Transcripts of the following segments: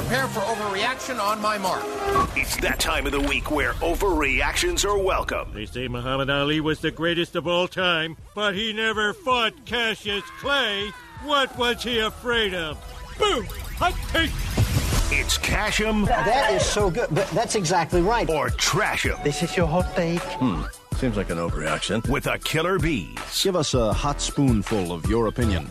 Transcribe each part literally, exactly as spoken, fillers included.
prepare for overreaction on my mark. It's that time of the week where overreactions are welcome. They say Muhammad Ali was the greatest of all time, but he never fought Cassius Clay. What was he afraid of? Boom! Hot take! It's Cash 'em. That is so good, but that's exactly right. Or Trash 'em. This is your hot take. Hmm. Seems like an overreaction. With a Killer Bees. Give us a hot spoonful of your opinion.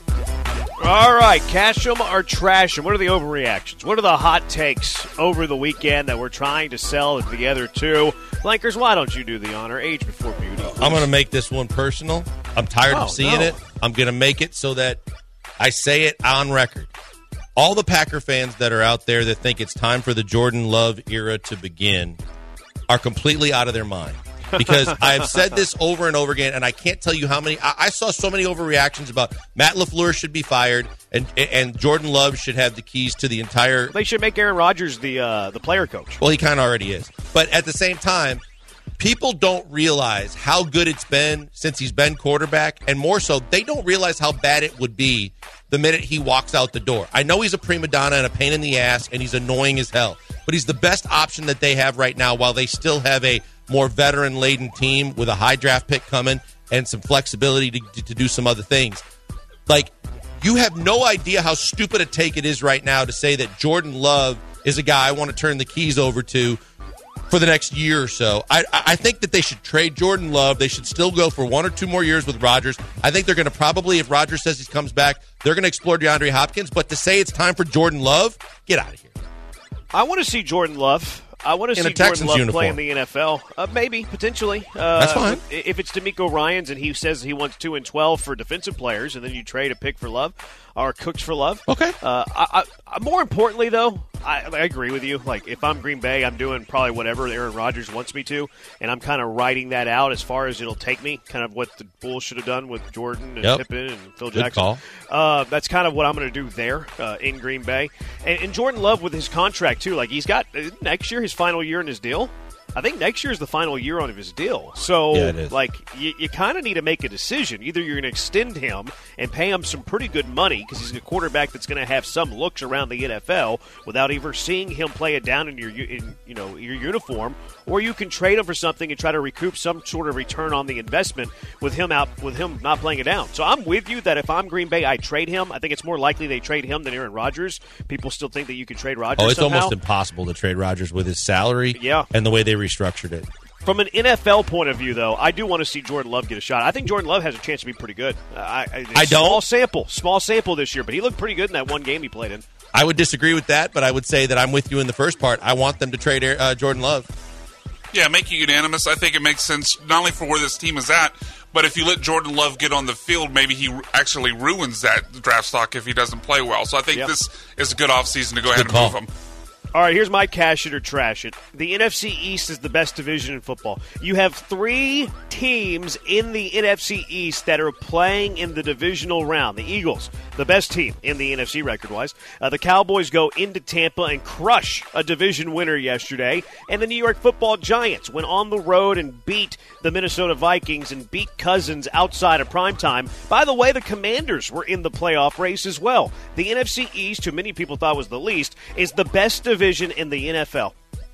All right, Cash 'em or Trash 'em. What are the overreactions? What are the hot takes over the weekend that we're trying to sell together to? Blankers, why don't you do the honor? Age before beauty. Please. I'm going to make this one personal. I'm tired oh, of seeing no. it. I'm going to make it so that I say it on record. All the Packer fans that are out there that think it's time for the Jordan Love era to begin are completely out of their mind. Because I've said this over and over again, and I can't tell you how many. I, I saw so many overreactions about Matt LaFleur should be fired, and and Jordan Love should have the keys to the entire. They should make Aaron Rodgers the uh, the player coach. Well, he kind of already is. But at the same time, people don't realize how good it's been since he's been quarterback, and more so, they don't realize how bad it would be the minute he walks out the door. I know he's a prima donna and a pain in the ass, and he's annoying as hell, but he's the best option that they have right now while they still have a more veteran-laden team with a high draft pick coming and some flexibility to, to, to do some other things. Like, you have no idea how stupid a take it is right now to say that Jordan Love is a guy I want to turn the keys over to for the next year or so. I, I think that they should trade Jordan Love. They should still go for one or two more years with Rodgers. I think they're going to probably, if Rodgers says he comes back, they're going to explore DeAndre Hopkins. But to say it's time for Jordan Love, get out of here. I want to see Jordan Love. I want to in see a Texans Jordan Love uniform. play in the N F L. Uh, maybe, potentially. Uh, That's fine. If it's DeMeco Ryans and he says he wants two and twelve for defensive players, and then you trade a pick for Love or Cooks for Love. Okay. Uh, I, I, more importantly, though, I, I agree with you. Like, if I'm Green Bay, I'm doing probably whatever Aaron Rodgers wants me to, and I'm kind of writing that out as far as it'll take me. Kind of what the Bulls should have done with Jordan and Yep. Pippen and Phil Good Jackson. call. Uh, that's kind of what I'm going to do there uh, in Green Bay. And, and Jordan Love with his contract, too. Like, he's got uh, next year his final year in his deal. I think next year is the final year on his deal. So, yeah, it is. like, you, you kind of need to make a decision. Either you're going to extend him and pay him some pretty good money because he's a quarterback that's going to have some looks around the N F L without ever seeing him play it down in your in, you know your uniform, or you can trade him for something and try to recoup some sort of return on the investment with him out with him not playing it down. So I'm with you that if I'm Green Bay, I trade him. I think it's more likely they trade him than Aaron Rodgers. People still think that you could trade Rodgers. Oh, it's somehow. almost impossible to trade Rodgers with his salary Yeah. and the way they restructured it. From an N F L point of view, though, I do want to see Jordan Love get a shot. I think Jordan Love has a chance to be pretty good. Uh, I, I, I don't. Small sample, small sample this year, but he looked pretty good in that one game he played in. I would disagree with that, but I would say that I'm with you in the first part. I want them to trade uh, Jordan Love. Yeah, make it unanimous. I think it makes sense not only for where this team is at, but if you let Jordan Love get on the field, maybe he actually ruins that draft stock if he doesn't play well. So I think Yep. this is a good offseason to go ahead Good and call. move him. All right, here's my cash it or trash it. The N F C East is the best division in football. You have three teams in the N F C East that are playing in the divisional round. The Eagles, the best team in the N F C record-wise. Uh, the Cowboys go into Tampa and crush a division winner yesterday. And the New York Football Giants went on the road and beat the Minnesota Vikings and beat Cousins outside of primetime. By the way, the Commanders were in the playoff race as well. The N F C East, who many people thought was the least, is the best division in the N F L.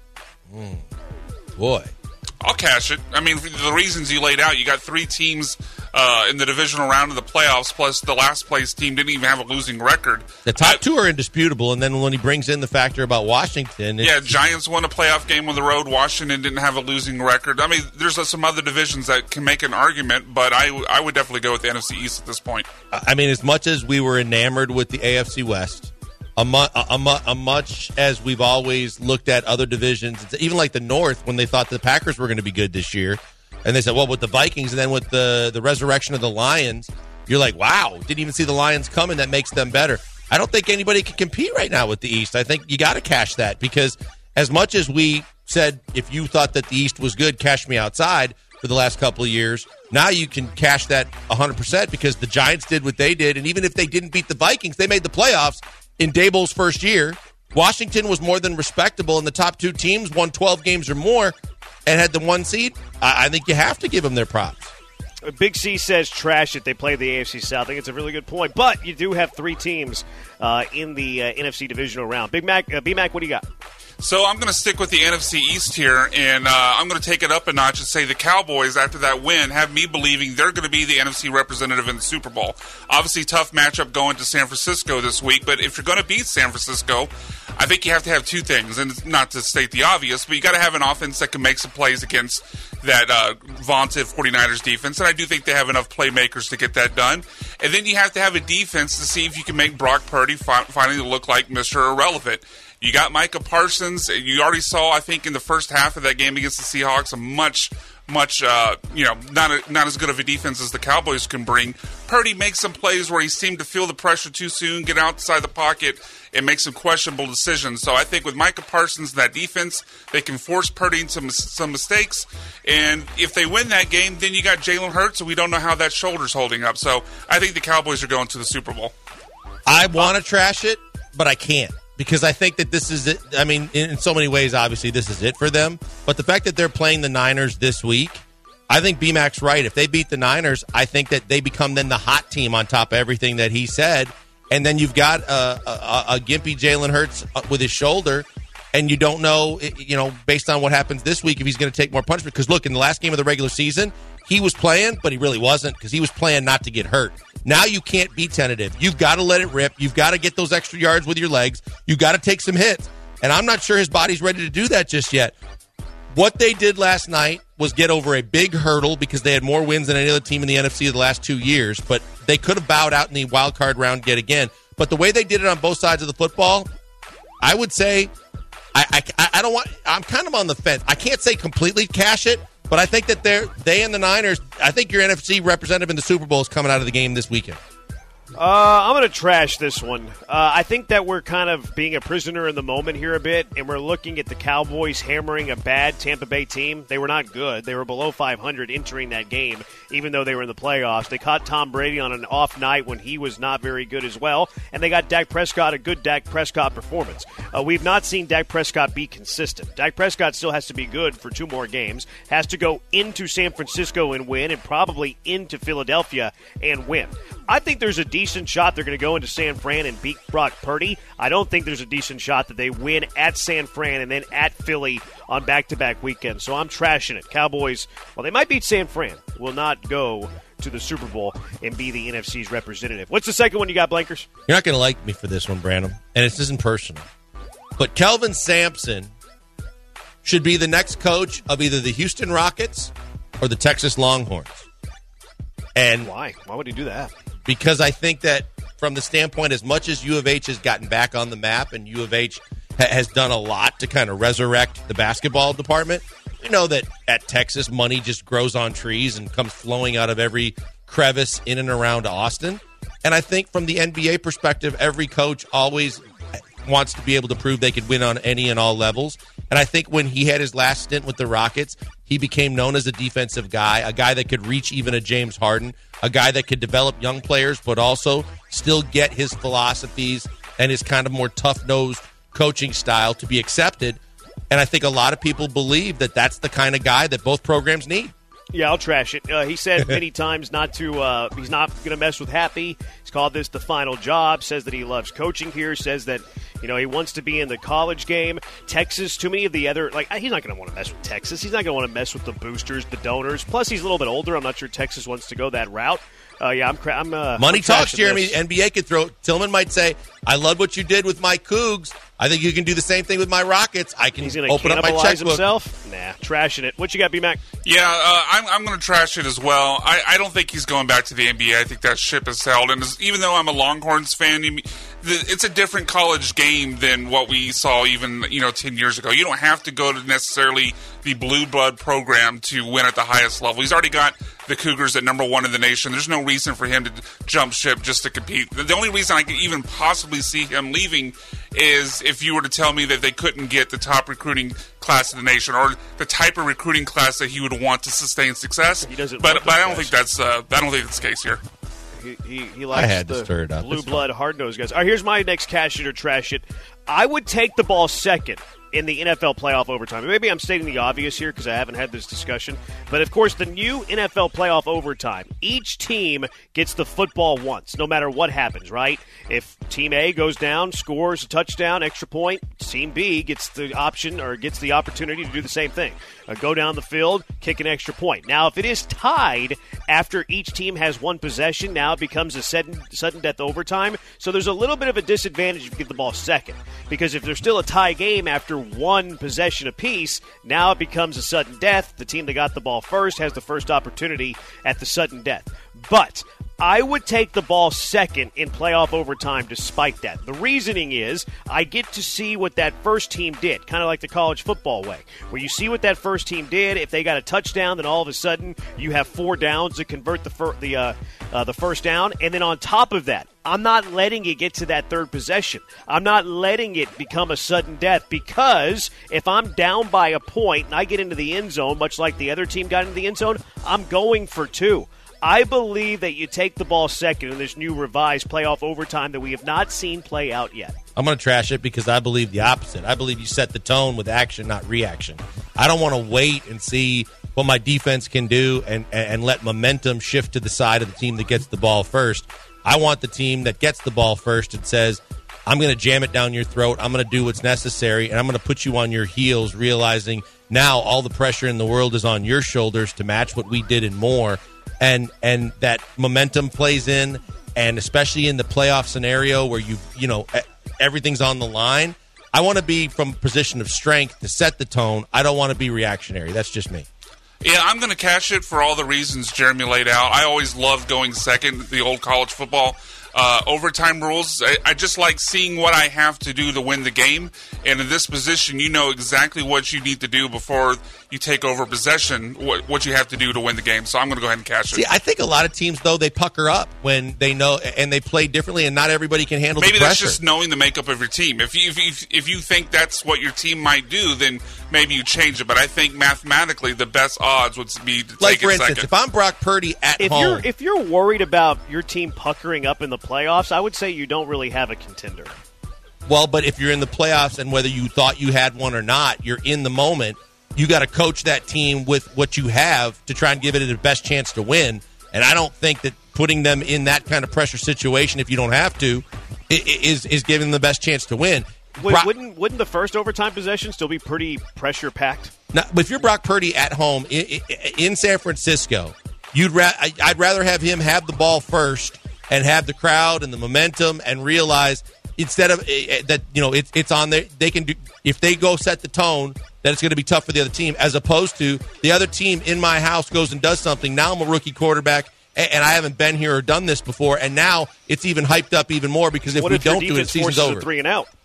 Mm. Boy. I'll cash it. I mean, for the reasons you laid out, you got three teams uh, in the divisional round of the playoffs, plus the last place team didn't even have a losing record. The top I, two are indisputable, and then when he brings in the factor about Washington... Yeah, Giants won a playoff game on the road. Washington didn't have a losing record. I mean, there's uh, some other divisions that can make an argument, but I, I would definitely go with the N F C East at this point. I mean, as much as we were enamored with the A F C West... A, mu- a, a, mu- a much as we've always looked at other divisions, even like the North, when they thought the Packers were going to be good this year, and they said, well, with the Vikings and then with the, the resurrection of the Lions, you're like, wow, didn't even see the Lions coming. That makes them better. I don't think anybody can compete right now with the East. I think you got to cash that because as much as we said, if you thought that the East was good, cash me outside for the last couple of years, now you can cash that one hundred percent because the Giants did what they did, and even if they didn't beat the Vikings, they made the playoffs. In Daboll's first year, Washington was more than respectable, and the top two teams won twelve games or more and had the one seed. I, I think you have to give them their props. Big C says trash it. They play the A F C South. I think it's a really good point. But you do have three teams uh, in the uh, N F C divisional round. Big Mac, uh, B-Mac, what do you got? So I'm going to stick with the N F C East here, and uh, I'm going to take it up a notch and say the Cowboys, after that win, have me believing they're going to be the N F C representative in the Super Bowl. Obviously, tough matchup going to San Francisco this week, but if you're going to beat San Francisco, I think you have to have two things, and not to state the obvious, but you got to have an offense that can make some plays against that uh, vaunted 49ers defense, and I do think they have enough playmakers to get that done. And then you have to have a defense to see if you can make Brock Purdy fi- finally look like Mister Irrelevant. You got Micah Parsons. You already saw, I think, in the first half of that game against the Seahawks, a much, much, uh, you know, not a, not as good of a defense as the Cowboys can bring. Purdy makes some plays where he seemed to feel the pressure too soon, get outside the pocket, and make some questionable decisions. So I think with Micah Parsons and that defense, they can force Purdy into some, some mistakes. And if they win that game, then you got Jalen Hurts, and we don't know how that shoulder's holding up. So I think the Cowboys are going to the Super Bowl. I want to trash it, but I can't. Because I think that this is it. I mean, in so many ways, obviously, this is it for them. But the fact that they're playing the Niners this week, I think B-Mac's right. If they beat the Niners, I think that they become then the hot team on top of everything that he said. And then you've got a, a, a gimpy Jalen Hurts with his shoulder, and you don't know, you know, based on what happens this week, if he's going to take more punishment. Because, look, in the last game of the regular season, he was playing, but he really wasn't because he was playing not to get hurt. Now you can't be tentative. You've got to let it rip. You've got to get those extra yards with your legs. You've got to take some hits. And I'm not sure his body's ready to do that just yet. What they did last night was get over a big hurdle because they had more wins than any other team in the N F C the last two years. But they could have bowed out in the wild card round yet again. But the way they did it on both sides of the football, I would say, I, I, I don't want, I'm kind of on the fence. I can't say completely cash it. But I think that they're, they and the Niners, I think your N F C representative in the Super Bowl is coming out of the game this weekend. Uh, I'm going to trash this one. Uh, I think that we're kind of being a prisoner in the moment here a bit, and we're looking at the Cowboys hammering a bad Tampa Bay team. They were not good. They were below five hundred entering that game, even though they were in the playoffs. They caught Tom Brady on an off night when he was not very good as well, and they got Dak Prescott, a good Dak Prescott performance. Uh, we've not seen Dak Prescott be consistent. Dak Prescott still has to be good for two more games, has to go into San Francisco and win, and probably into Philadelphia and win. I think there's a decent shot they're going to go into San Fran and beat Brock Purdy. I don't think there's a decent shot that they win at San Fran and then at Philly on back-to-back weekends. So I'm trashing it. Cowboys, well, they might beat San Fran, will not go to the Super Bowl and be the N F C's representative. What's the second one you got, Blankers? You're not going to like me for this one, Brandon, and this isn't personal. But Kelvin Sampson should be the next coach of either the Houston Rockets or the Texas Longhorns. And why? Why would he do that? Because I think that from the standpoint, as much as U of H has gotten back on the map and U of H ha- has done a lot to kind of resurrect the basketball department, you know that at Texas, money just grows on trees and comes flowing out of every crevice in and around Austin. And I think from the N B A perspective, every coach always wants to be able to prove they could win on any and all levels. And I think when he had his last stint with the Rockets, he became known as a defensive guy, a guy that could reach even a James Harden, a guy that could develop young players, but also still get his philosophies and his kind of more tough-nosed coaching style to be accepted. And I think a lot of people believe that that's the kind of guy that both programs need. Yeah, I'll trash it. Uh, he said many times not to. Uh, he's not going to mess with Happy. He's called this the final job. Says that he loves coaching here. Says that you know he wants to be in the college game. Texas, too many of the other like he's not going to want to mess with Texas. He's not going to want to mess with the boosters, the donors. Plus, he's a little bit older. I'm not sure Texas wants to go that route. Uh, yeah, I'm. Cra- I'm uh, Money I'm talks, Jeremy. This. N B A could throw. Tillman might say, "I love what you did with my Cougs. I think you can do the same thing with my Rockets. I can He's gonna open up my cannibalize checkbook." himself? Nah, trashing it. What you got, B-Mac? Yeah, uh, I'm, I'm going to trash it as well. I, I don't think he's going back to the N B A. I think that ship has sailed. And as, even though I'm a Longhorns fan, you, the, it's a different college game than what we saw even you know ten years ago. You don't have to go to necessarily the blue blood program to win at the highest level. He's already got the Cougars at number one in the nation. There's no reason for him to jump ship just to compete. The only reason I could even possibly see him leaving is if you were to tell me that they couldn't get the top recruiting class in the nation or the type of recruiting class that he would want to sustain success. He doesn't but want but I don't guys. think that's uh, I don't think that's the case here. He, he, he likes I had to the stir it up. blue It's blood, hard nosed guys. All right, here's my next cash it or trash it. I would take the ball second in the N F L playoff overtime. Maybe I'm stating the obvious here because I haven't had this discussion. But, of course, the new N F L playoff overtime, each team gets the football once, no matter what happens, right? If Team A goes down, scores a touchdown, extra point, Team B gets the option or gets the opportunity to do the same thing. Uh, go down the field, kick an extra point. Now, if it is tied after each team has one possession, now it becomes a sudden, sudden death overtime. So there's a little bit of a disadvantage if you get the ball second. Because if there's still a tie game after one possession apiece, now it becomes a sudden death. The team that got the ball first has the first opportunity at the sudden death. But I would take the ball second in playoff overtime despite that. The reasoning is I get to see what that first team did, kind of like the college football way, where you see what that first team did. If they got a touchdown, then all of a sudden you have four downs to convert the fir- the uh, uh, the first down. And then on top of that, I'm not letting it get to that third possession. I'm not letting it become a sudden death because if I'm down by a point and I get into the end zone, much like the other team got into the end zone, I'm going for two. I believe that you take the ball second in this new revised playoff overtime that we have not seen play out yet. I'm going to trash it because I believe the opposite. I believe you set the tone with action, not reaction. I don't want to wait and see what my defense can do and, and let momentum shift to the side of the team that gets the ball first. I want the team that gets the ball first and says, I'm going to jam it down your throat, I'm going to do what's necessary, and I'm going to put you on your heels, realizing now all the pressure in the world is on your shoulders to match what we did and more. And and that momentum plays in, and especially in the playoff scenario where you you know everything's on the line. I want to be from a position of strength to set the tone. I don't want to be reactionary. That's just me. Yeah, I'm going to cash it for all the reasons Jeremy laid out. I always loved going second, the old college football uh, overtime rules. I, I just like seeing what I have to do to win the game. And in this position, you know exactly what you need to do before you take over possession, what, what you have to do to win the game. So I'm going to go ahead and cash it. See, I think a lot of teams, though, they pucker up when they know and they play differently, and not everybody can handle maybe the pressure. Maybe that's just knowing the makeup of your team. If you, if, you, if you think that's what your team might do, then maybe you change it. But I think mathematically the best odds would be to like, take for it instance, second. if I'm Brock Purdy at if home. You're, if you're worried about your team puckering up in the playoffs, I would say you don't really have a contender. Well, but if you're in the playoffs and whether you thought you had one or not, you're in the moment. You got to coach that team with what you have to try and give it the best chance to win. And I don't think that putting them in that kind of pressure situation, if you don't have to, is is giving them the best chance to win. Wait, Brock, wouldn't wouldn't the first overtime possession still be pretty pressure packed? Now, if you're Brock Purdy at home in, in San Francisco, you'd ra- I'd rather have him have the ball first and have the crowd and the momentum and realize instead of uh, that, you know, it's it's on there. They can do if they go set the tone that it's going to be tough for the other team, as opposed to the other team in my house goes and does something. Now I'm a rookie quarterback, and, and I haven't been here or done this before, and now it's even hyped up even more because if what we if don't your do it, season's over. A three and out.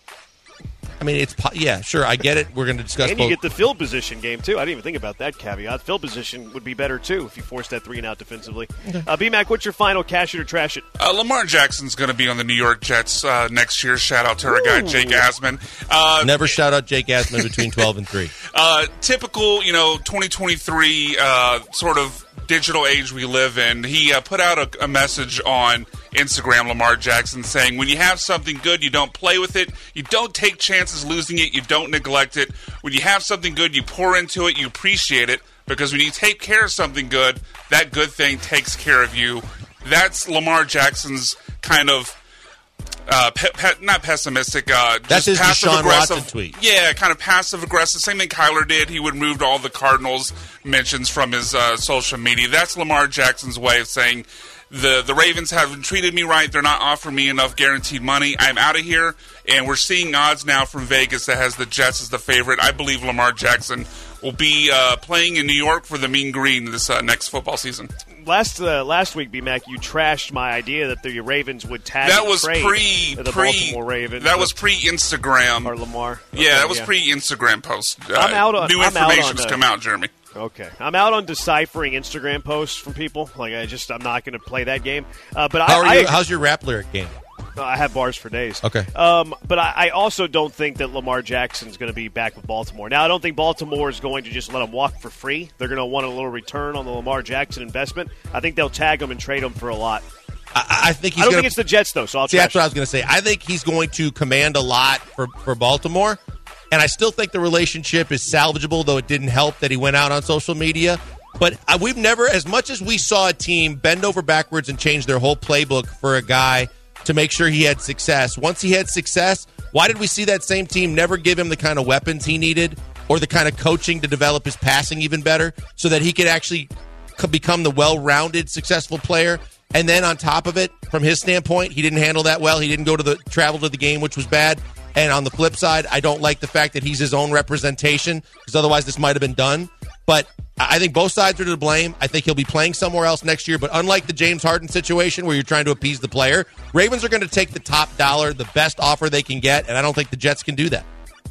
I mean, it's yeah, sure, I get it. We're going to discuss. And both. you get the field position game too. I didn't even think about that caveat. Field position would be better too if you force that three and out defensively. Okay. Uh, B-Mac, what's your final? Cash it or trash it? Uh, Lamar Jackson's going to be on the New York Jets uh, next year. Shout out to our Ooh. guy Jake Asman. Uh, Never shout out Jake Asman between twelve and three. Uh, typical, you know, twenty twenty-three uh, sort of digital age we live in. He uh, put out a, a message on Instagram, Lamar Jackson, saying, when you have something good, you don't play with it. You don't take chances losing it. You don't neglect it. When you have something good, you pour into it. You appreciate it. Because when you take care of something good, that good thing takes care of you. That's Lamar Jackson's kind of Uh, pe- pe- not pessimistic. Uh, That's just his passive Deshaun aggressive Watson tweet. Yeah, kind of passive aggressive. Same thing Kyler did. He would remove all the Cardinals mentions from his uh, social media. That's Lamar Jackson's way of saying the the Ravens haven't treated me right. They're not offering me enough guaranteed money. I'm out of here. And we're seeing odds now from Vegas that has the Jets as the favorite. I believe Lamar Jackson will be uh, playing in New York for the Mean Green this uh, next football season. Last uh, last week, B-Mac, you trashed my idea that the Ravens would tag that was trade pre the pre Baltimore Ravens. That was pre Instagram or Lamar. Okay, yeah, that was yeah. pre Instagram post. Uh, I'm out on new I'm information's out on, uh, come out, Jeremy. Okay, I'm out on deciphering Instagram posts from people. Like I just I'm not going to play that game. Uh, but How I, are you, I how's your rap lyric game? I have bars for days. Okay. Um, but I, I also don't think that Lamar Jackson's going to be back with Baltimore. Now, I don't think Baltimore is going to just let him walk for free. They're going to want a little return on the Lamar Jackson investment. I think they'll tag him and trade him for a lot. I, I think he's I don't gonna, think it's the Jets, though, so I'll see, trash that's what I was going to say. I think he's going to command a lot for, for Baltimore, And I still think the relationship is salvageable, though it didn't help that he went out on social media. But uh, we've never, as much as we saw a team bend over backwards and change their whole playbook for a guy to make sure he had success, once he had success, why did we see that same team never give him the kind of weapons he needed or the kind of coaching to develop his passing even better so that he could actually become the well-rounded, successful player? And then on top of it, from his standpoint, he didn't handle that well. He didn't go to the travel to the game, which was bad. And on the flip side, I don't like the fact that he's his own representation because otherwise this might have been done. But I think both sides are to blame. I think he'll be playing somewhere else next year. But unlike the James Harden situation where you're trying to appease the player, Ravens are going to take the top dollar, the best offer they can get, and I don't think the Jets can do that.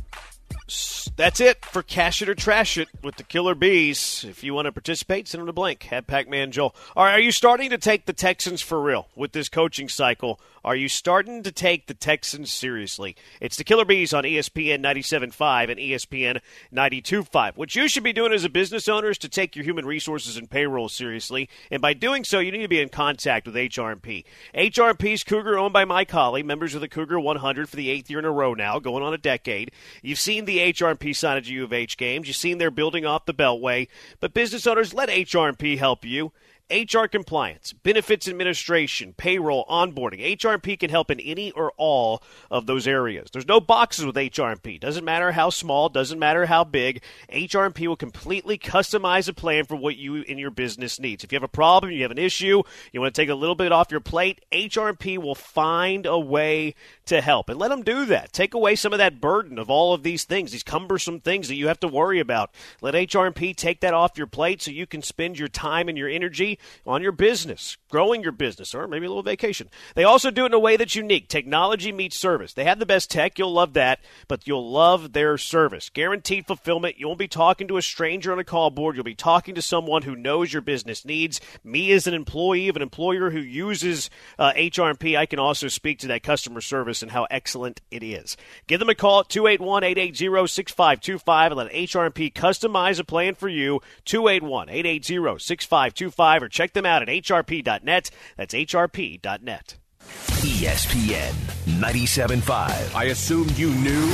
That's it for Cash It or Trash It with the Killer Bees. If you want to participate, send them to blank. At Pac-Man Joel. All right, are you starting to take the Texans for real with this coaching cycle? Are you starting to take the Texans seriously? It's the Killer Bees on E S P N ninety-seven point five and E S P N ninety-two point five. What you should be doing as a business owner is to take your human resources and payroll seriously. And by doing so, you need to be in contact with H R and P. H R and P's Cougar, owned by Mike Holly, members of the Cougar one hundred for the eighth year in a row now, going on a decade. You've seen the H R and P sign at U of H games. You've seen they're building off the Beltway. But business owners, let H R and P help you. H R compliance, benefits administration, payroll, onboarding. H R and P can help in any or all of those areas. There's no boxes with H R and P. Doesn't matter how small, doesn't matter how big. H R and P will completely customize a plan for what you and your business needs. If you have a problem, you have an issue, you want to take a little bit off your plate, H R and P will find a way to help. And let them do that. Take away some of that burden of all of these things, these cumbersome things that you have to worry about. Let H R and P take that off your plate so you can spend your time and your energy on your business, growing your business, or maybe a little vacation. They also do it in a way that's unique. Technology meets service. They have the best tech. You'll love that, but you'll love their service. Guaranteed fulfillment. You won't be talking to a stranger on a call board. You'll be talking to someone who knows your business needs. Me as an employee of an employer who uses uh, H R and P, I can also speak to that customer service and how excellent it is. Give them a call at two eight one, eight eight zero, six five two five and let H R and P customize a plan for you. two eight one, eight eight zero, six five two five or check them out at H R P dot net. That's H R P dot net. E S P N ninety-seven point five. I assumed you knew.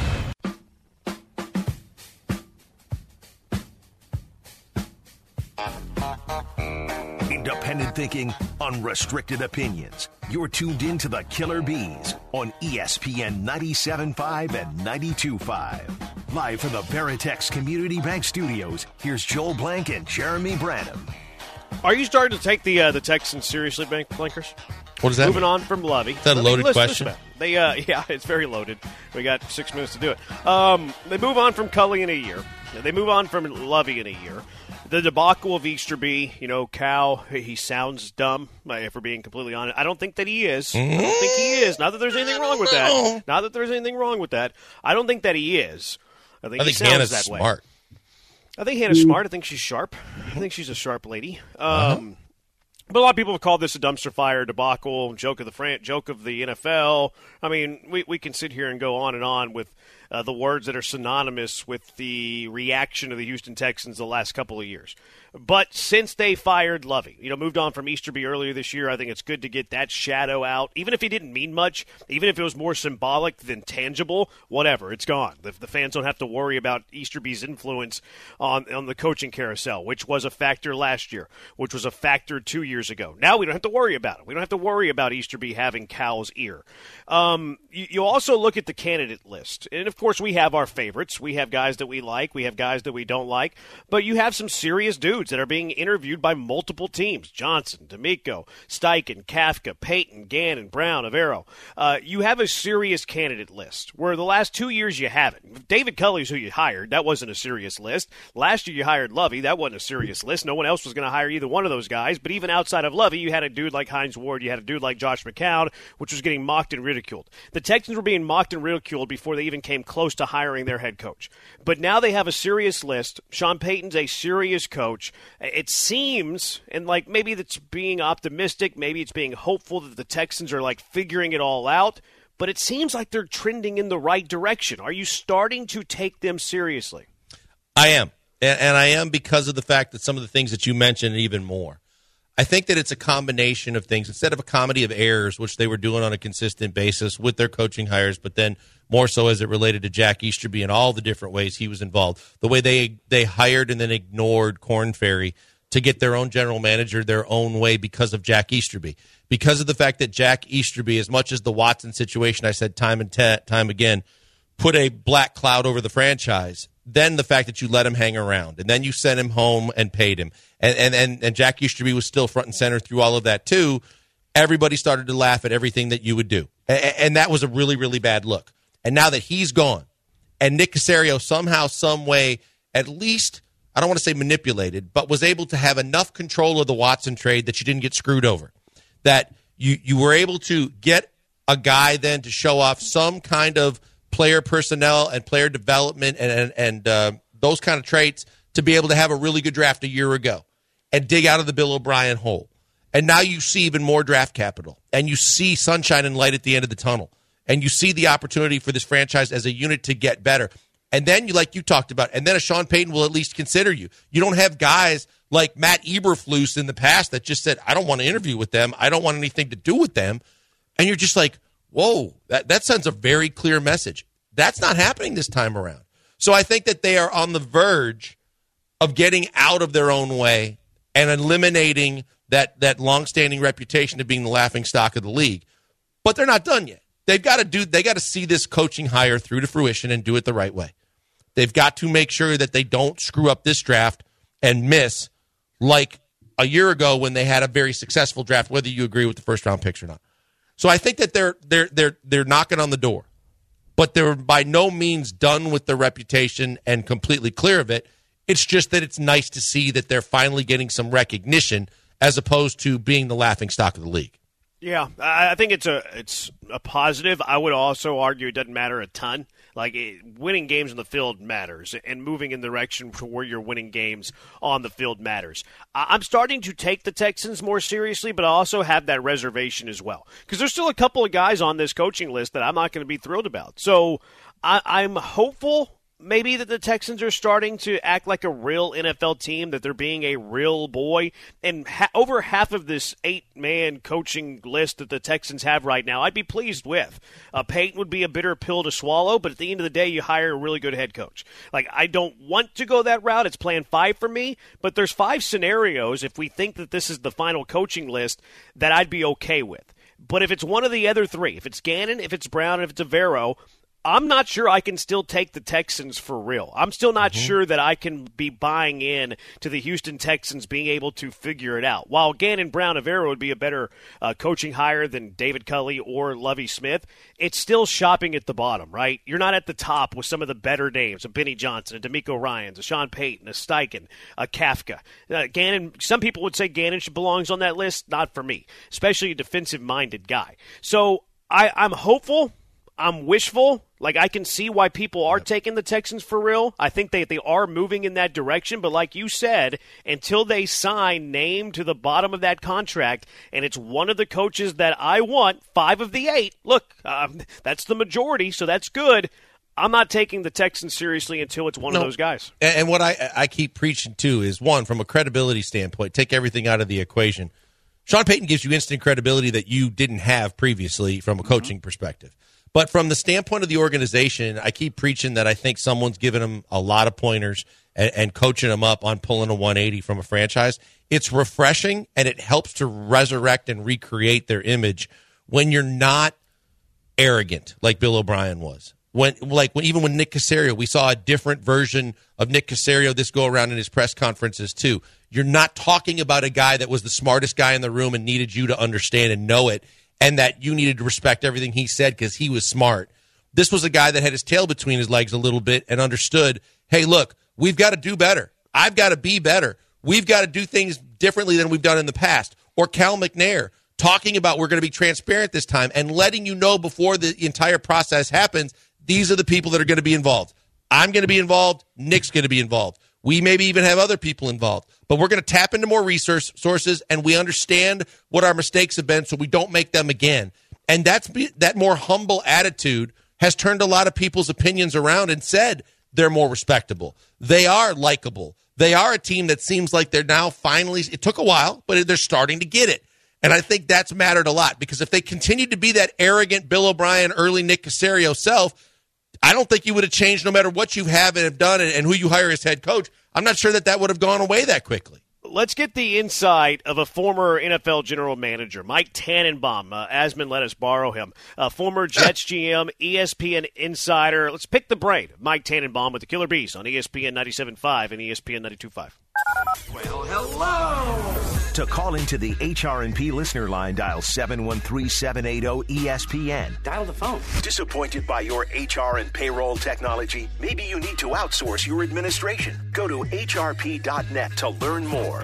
Independent thinking, unrestricted opinions. You're tuned in to the Killer Bees on E S P N ninety-seven point five and ninety-two point five. Live from the Veritex Community Bank Studios, here's Joel Blank and Jeremy Branham. Are you starting to take the uh, the Texans seriously, Bank Blankers? What does that Moving mean? on from Lovey. Is that a loaded listen, question? Listen they, uh, yeah, it's very loaded. We got six minutes to do it. Um, they move on from Cully in a year. They move on from Lovey in a year. The debacle of Easterby, you know, Cal, he sounds dumb, if we're being completely honest. I don't think that he is. I don't think he is. Not that there's anything wrong with that. Not that there's anything wrong with that. I don't think that he is. I think, I he think sounds Hannah's that smart. way. I think Hannah's smart. I think she's sharp. I think she's a sharp lady. Um, uh-huh. But a lot of people have called this a dumpster fire debacle, joke of the fran- joke of the N F L. I mean, we, we can sit here and go on and on with uh, the words that are synonymous with the reaction of the Houston Texans the last couple of years. But since they fired Lovey, you know, moved on from Easterby earlier this year, I think it's good to get that shadow out. Even if he didn't mean much, even if it was more symbolic than tangible, whatever, it's gone. The, the fans don't have to worry about Easterby's influence on, on the coaching carousel, which was a factor last year, which was a factor two years ago. Now we don't have to worry about it. We don't have to worry about Easterby having Cal's ear. Um, you, you also look at the candidate list. And, of course, we have our favorites. We have guys that we like. We have guys that we don't like. But you have some serious dudes that are being interviewed by multiple teams. Johnson, D'Amico, Steichen, Kafka, Payton, Gannon, Brown, Avero. Uh, you have a serious candidate list where the last two years you haven't. David Culley's who you hired. That wasn't a serious list. Last year you hired Lovey. That wasn't a serious list. No one else was going to hire either one of those guys. But even outside of Lovey, you had a dude like Hines Ward. You had a dude like Josh McCown, which was getting mocked and ridiculed. The Texans were being mocked and ridiculed before they even came close to hiring their head coach. But now they have a serious list. Sean Payton's a serious coach. It seems, and like maybe that's being optimistic, maybe it's being hopeful that the Texans are like figuring it all out, but it seems like they're trending in the right direction. Are you starting to take them seriously? I am, and I am because of the fact that some of the things that you mentioned and even more. I think that it's a combination of things. Instead of a comedy of errors, which they were doing on a consistent basis with their coaching hires, but then more so as it related to Jack Easterby and all the different ways he was involved. The way they, they hired and then ignored Korn Ferry to get their own general manager their own way because of Jack Easterby. Because of the fact that Jack Easterby, as much as the Watson situation, I said time and t- time again, put a black cloud over the franchise, then the fact that you let him hang around, and then you sent him home and paid him, and and and, and Jack Easterby was still front and center through all of that too, everybody started to laugh at everything that you would do. And, and that was a really, really bad look. And now that he's gone, and Nick Caserio somehow, some way, at least, I don't want to say manipulated, but was able to have enough control of the Watson trade that you didn't get screwed over. That you, you were able to get a guy then to show off some kind of player personnel and player development and and, and uh, those kind of traits to be able to have a really good draft a year ago and dig out of the Bill O'Brien hole. And now you see even more draft capital, and you see sunshine and light at the end of the tunnel, and you see the opportunity for this franchise as a unit to get better. And then, you like you talked about, and then a Sean Payton will at least consider you. You don't have guys like Matt Eberflus in the past that just said, I don't want to interview with them. I don't want anything to do with them. And you're just like, whoa, that, that sends a very clear message. That's not happening this time around. So I think that they are on the verge of getting out of their own way and eliminating that, that longstanding reputation of being the laughing stock of the league. But they're not done yet. They've got to do. They got to see this coaching hire through to fruition and do it the right way. They've got to make sure that they don't screw up this draft and miss like a year ago when they had a very successful draft, whether you agree with the first round picks or not. So I think that they're they're they're they're knocking on the door, but they're by no means done with their reputation and completely clear of it. It's just that it's nice to see that they're finally getting some recognition as opposed to being the laughing stock of the league. Yeah, I think it's a it's a positive. I would also argue it doesn't matter a ton. Like, it, winning games on the field matters, and moving in the direction for where you're winning games on the field matters. I'm starting to take the Texans more seriously, but I also have that reservation as well. Because there's still a couple of guys on this coaching list that I'm not going to be thrilled about. So I, I'm hopeful maybe that the Texans are starting to act like a real N F L team, that they're being a real boy. And ha- over half of this eight-man coaching list that the Texans have right now, I'd be pleased with. Uh, Peyton would be a bitter pill to swallow, but at the end of the day, you hire a really good head coach. Like, I don't want to go that route. It's plan five for me, but there's five scenarios, if we think that this is the final coaching list, that I'd be okay with. But if it's one of the other three, if it's Gannon, if it's Brown, if it's Evero, I'm not sure I can still take the Texans for real. I'm still not mm-hmm. sure that I can be buying in to the Houston Texans being able to figure it out. While Gannon, Brown, Evero would be a better uh, coaching hire than David Culley or Lovie Smith, it's still shopping at the bottom, right? You're not at the top with some of the better names, a Benny Johnson, a D'Amico Ryans, a Sean Payton, a Steichen, a Kafka. Uh, Gannon, some people would say Gannon belongs on that list. Not for me, especially a defensive-minded guy. So I, I'm hopeful. I'm wishful. Like, I can see why people are taking the Texans for real. I think they, they are moving in that direction. But like you said, until they sign name to the bottom of that contract, and it's one of the coaches that I want, five of the eight, look, um, that's the majority, so that's good. I'm not taking the Texans seriously until it's one no. of those guys. And, and what I, I keep preaching, too, is, one, from a credibility standpoint, take everything out of the equation. Sean Payton gives you instant credibility that you didn't have previously from a coaching mm-hmm. perspective. But from the standpoint of the organization, I keep preaching that I think someone's giving them a lot of pointers and, and coaching them up on pulling a one eighty from a franchise. It's refreshing, and it helps to resurrect and recreate their image when you're not arrogant like Bill O'Brien was. When, like when, even when Nick Caserio, we saw a different version of Nick Caserio this go around in his press conferences too. You're not talking about a guy that was the smartest guy in the room and needed you to understand and know it, and that you needed to respect everything he said because he was smart. This was a guy that had his tail between his legs a little bit and understood, hey, look, we've got to do better. I've got to be better. We've got to do things differently than we've done in the past. Or Cal McNair talking about we're going to be transparent this time and letting you know before the entire process happens, these are the people that are going to be involved. I'm going to be involved. Nick's going to be involved. We maybe even have other people involved. But we're going to tap into more resource sources, and we understand what our mistakes have been so we don't make them again. And that's that more humble attitude has turned a lot of people's opinions around and said they're more respectable. They are likable. they are a team that seems like they're now finally, it took a while, but they're starting to get it. And I think that's mattered a lot, because if they continued to be that arrogant Bill O'Brien, early Nick Caserio self, I don't think you would have changed no matter what you have and have done and who you hire as head coach. I'm not sure that that would have gone away that quickly. Let's get the insight of a former N F L general manager, Mike Tannenbaum. Uh, Asman let us borrow him. Uh, former Jets G M, E S P N insider. Let's pick the brain of Mike Tannenbaum with the Killer Bees on E S P N ninety-seven point five and E S P N ninety-two point five. Well, hello. To call into the H R and P listener line, dial seven one three, seven eight zero, E S P N. Dial the phone. Disappointed by your H R and payroll technology? Maybe you need to outsource your administration. Go to H R P dot net to learn more.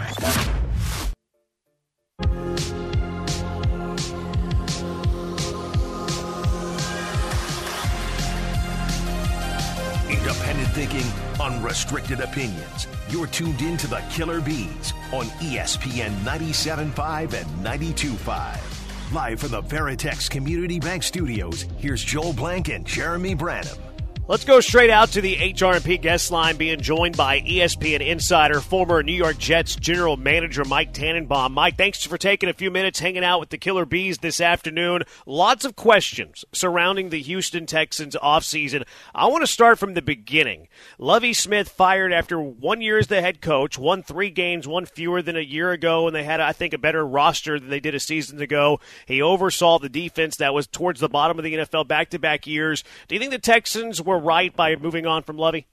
Independent thinking, unrestricted opinions. You're tuned in to the Killer Bees on E S P N ninety-seven point five and ninety-two point five. Live from the Veritex Community Bank Studios, here's Joel Blank and Jeremy Branham. Let's go straight out to the H R and P guest line, being joined by E S P N insider, former New York Jets general manager Mike Tannenbaum. Mike, thanks for taking a few minutes hanging out with the Killer Bees this afternoon. Lots of questions surrounding the Houston Texans offseason. I want to start from the beginning. Lovie Smith fired after one year as the head coach, won three games, one fewer than a year ago, and they had, I think, a better roster than they did a season ago. He oversaw the defense that was towards the bottom of the N F L back-to-back years. Do you think the Texans were right by moving on from Lovie?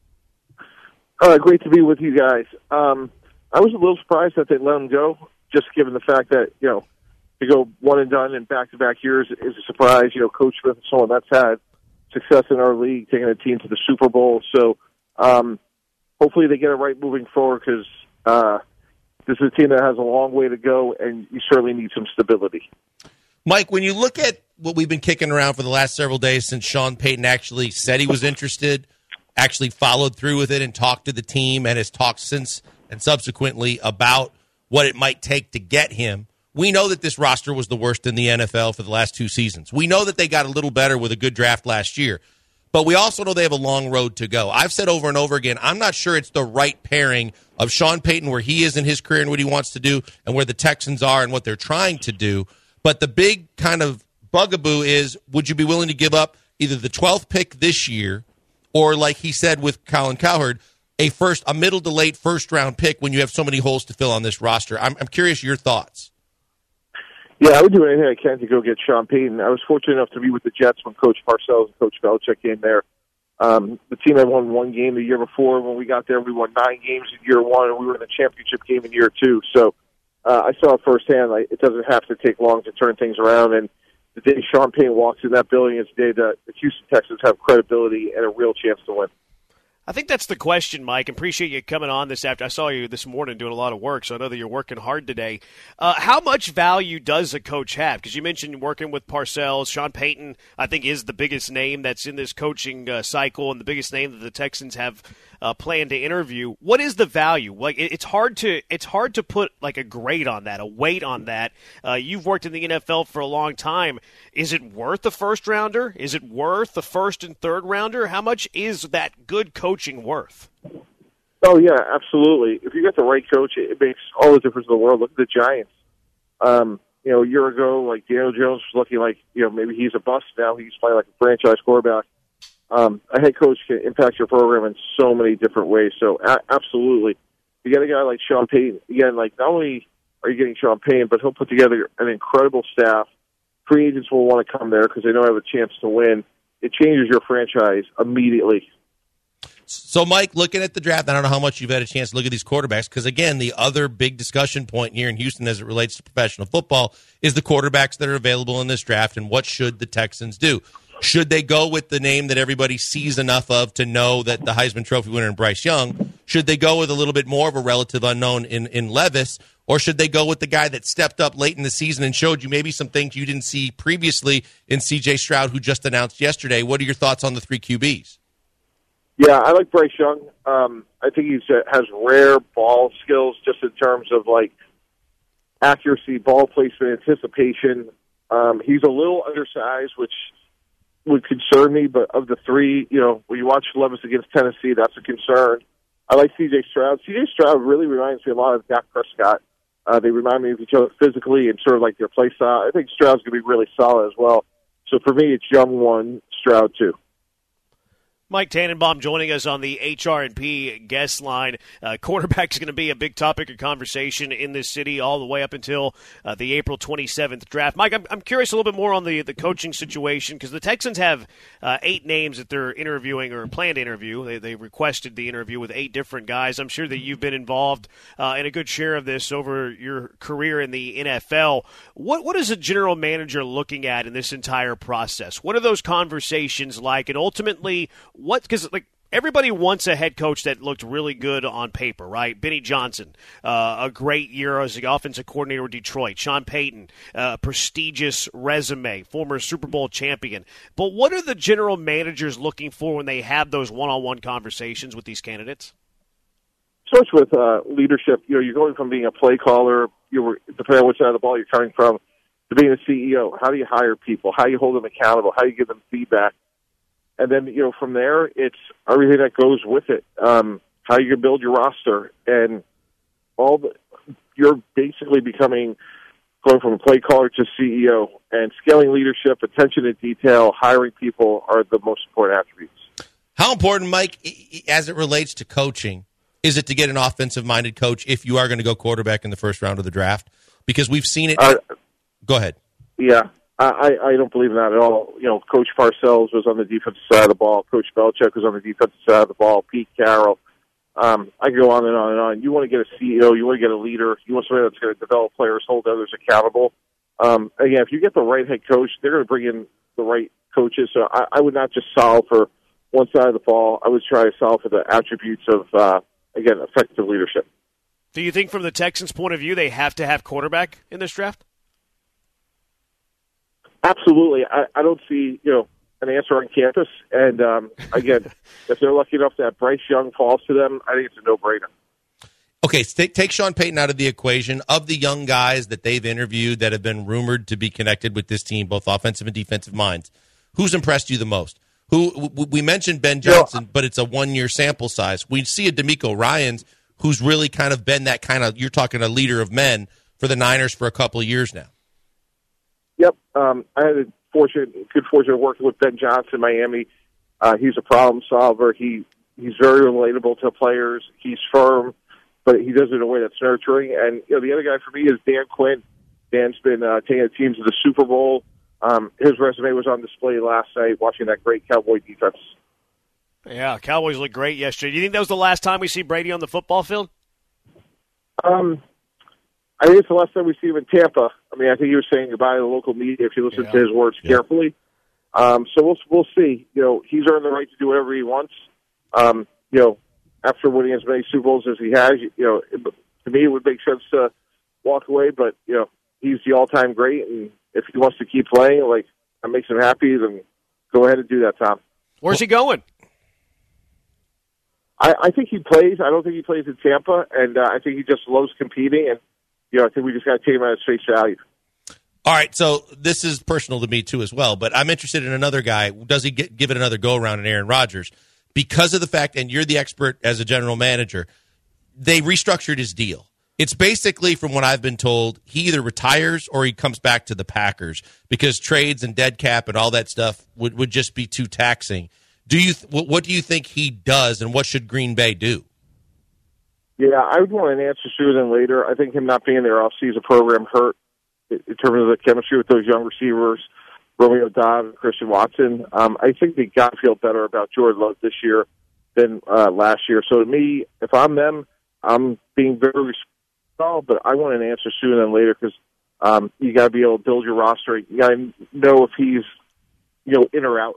Uh, great to be with you guys. Um, I was a little surprised that they let him go, just given the fact that, you know, to go one and done in back-to-back years is a surprise. You know, Coach Smith is someone that's had success in our league, taking a team to the Super Bowl. So um, hopefully they get it right moving forward, because uh, this is a team that has a long way to go, and you certainly need some stability. Mike, when you look at what we've been kicking around for the last several days since Sean Payton actually said he was interested, actually followed through with it and talked to the team, and has talked since and subsequently about what it might take to get him, we know that this roster was the worst in the N F L for the last two seasons. We know that they got a little better with a good draft last year, but we also know they have a long road to go. I've said over and over again, I'm not sure it's the right pairing of Sean Payton, where he is in his career and what he wants to do, and where the Texans are and what they're trying to do. But the big kind of bugaboo is, would you be willing to give up either the twelfth pick this year, or, like he said with Colin Cowherd, a first, a middle to late first round pick when you have so many holes to fill on this roster? I'm, I'm curious your thoughts. Yeah, I would do anything I can to go get Sean Payton. I was fortunate enough to be with the Jets when Coach Parcells and Coach Belichick came there. Um, the team had won one game the year before. When we got there, we won nine games in year one, and we were in the championship game in year two. So uh, I saw it firsthand. Like, it doesn't have to take long to turn things around, and the day Sean Payton walks in that building is the day that the Houston Texans have credibility and a real chance to win. I think that's the question, Mike. Appreciate you coming on this after. I saw you this morning doing a lot of work, so I know that you're working hard today. Uh, how much value does a coach have? Because you mentioned working with Parcells. Sean Payton, I think, is the biggest name that's in this coaching uh, cycle, and the biggest name that the Texans have uh, planned to interview. What is the value? Like, it, it's hard to it's hard to put like a grade on that, a weight on that. Uh, you've worked in the N F L for a long time. Is it worth the first rounder? Is it worth the first and third rounder? How much is that good coaching worth? Oh, yeah, absolutely. If you get the right coach, it makes all the difference in the world. Look at the Giants. Um, you know, a year ago, like, Daniel Jones was looking like, you know, maybe he's a bust. Now he's playing like a franchise quarterback. Um, a head coach can impact your program in so many different ways. So, a- absolutely. You get a guy like Sean Payton. Again, like, not only are you getting Sean Payton, but he'll put together an incredible staff. Free agents will want to come there because they know they have a chance to win. It changes your franchise immediately. So, Mike, looking at the draft, I don't know how much you've had a chance to look at these quarterbacks, because, again, the other big discussion point here in Houston as it relates to professional football is the quarterbacks that are available in this draft, and what should the Texans do? Should they go with the name that everybody sees enough of to know that the Heisman Trophy winner in Bryce Young? Should they go with a little bit more of a relative unknown in, in Levis? Or should they go with the guy that stepped up late in the season and showed you maybe some things you didn't see previously in C J Stroud, who just announced yesterday? What are your thoughts on the three Q Bs? Yeah, I like Bryce Young. Um, I think he has rare ball skills just in terms of, like, accuracy, ball placement, anticipation. Um, he's a little undersized, which would concern me, but of the three, you know, when you watch Levis against Tennessee, that's a concern. I like C J Stroud. C J Stroud really reminds me a lot of Dak Prescott. Uh, they remind me of each other physically and sort of like their play style. I think Stroud's going to be really solid as well. So for me, it's Young one, Stroud two. Mike Tannenbaum joining us on the H R and P guest line. Uh, quarterback is going to be a big topic of conversation in this city all the way up until uh, the April twenty-seventh draft. Mike, I'm, I'm curious a little bit more on the, the coaching situation because the Texans have uh, eight names that they're interviewing or plan to interview. They, they requested the interview with eight different guys. I'm sure that you've been involved uh, in a good share of this over your career in the N F L. What What is a general manager looking at in this entire process? What are those conversations like? And ultimately, what, because like everybody wants a head coach that looked really good on paper, right? Benny Johnson, uh, a great year as the offensive coordinator with Detroit. Sean Payton, uh, prestigious resume, former Super Bowl champion. But what are the general managers looking for when they have those one-on-one conversations with these candidates? Starts with uh, leadership. You know, you're going from being a play caller, you were depending on which side of the ball you're coming from, to being a C E O. How do you hire people? How do you hold them accountable? How do you give them feedback? And then, you know, from there, it's everything that goes with it. Um, how you can build your roster, and all the, you're basically becoming, going from a play caller to C E O, and scaling leadership, attention to detail, hiring people are the most important attributes. How important, Mike, as it relates to coaching, is it to get an offensive-minded coach if you are going to go quarterback in the first round of the draft? Because we've seen it. Uh, go ahead. Yeah. I, I don't believe in that at all. You know, Coach Parcells was on the defensive side of the ball. Coach Belichick was on the defensive side of the ball. Pete Carroll. Um, I can go on and on and on. You want to get a C E O. You want to get a leader. You want somebody that's going to develop players, hold others accountable. Um, again, if you get the right head coach, they're going to bring in the right coaches. So I, I would not just solve for one side of the ball. I would try to solve for the attributes of, uh, again, effective leadership. Do you think from the Texans' point of view they have to have quarterback in this draft? Absolutely. I, I don't see, you know, an answer on campus. And, um, again, if they're lucky enough that Bryce Young falls to them, I think it's a no-brainer. Okay, so take, take Sean Payton out of the equation. Of the young guys that they've interviewed that have been rumored to be connected with this team, both offensive and defensive minds, who's impressed you the most? Who we mentioned Ben Johnson, yeah. but it's a one-year sample size. We see a D'Amico Ryans who's really kind of been that kind of, you're talking a leader of men for the Niners for a couple of years now. Yep. Um, I had a fortunate, good fortune of working with Ben Johnson in Miami. Uh, he's a problem solver. He He's very relatable to players. He's firm, but he does it in a way that's nurturing. And, you know, the other guy for me is Dan Quinn. Dan's been uh, taking the team to the Super Bowl. Um, his resume was on display last night watching that great Cowboy defense. Yeah, Cowboys looked great yesterday. Do you think that was the last time we see Brady on the football field? Um, I think it's the last time we see him in Tampa. I mean, I think he was saying goodbye to the local media if you listen yeah. to his words yeah. carefully. Um, so we'll we'll see. You know, he's earned the right to do whatever he wants. Um, you know, after winning as many Super Bowls as he has, you know, it, to me it would make sense to walk away. But you know, he's the all-time great, and if he wants to keep playing, like that makes him happy, then go ahead and do that, Tom. Where's he going? I, I think he plays. I don't think he plays in Tampa, and uh, I think he just loves competing. And you know, I think we just got to take him at his face value. All right, so this is personal to me too as well, but I'm interested in another guy. Does he get, give it another go around in Aaron Rodgers? Because of the fact, and you're the expert as a general manager, they restructured his deal. It's basically, from what I've been told, he either retires or he comes back to the Packers because trades and dead cap and all that stuff would, would just be too taxing. Do you? Th- what do you think he does, and what should Green Bay do? Yeah, I would want an answer sooner than later. I think him not being there off-season program hurt in terms of the chemistry with those young receivers, Romeo Doubs and Christian Watson. Um, I think they got to feel better about Jordan Love this year than uh, last year. So to me, if I'm them, I'm being very respectful, but I want an answer sooner than later because um, you got to be able to build your roster. You got to know if he's, you know, in or out.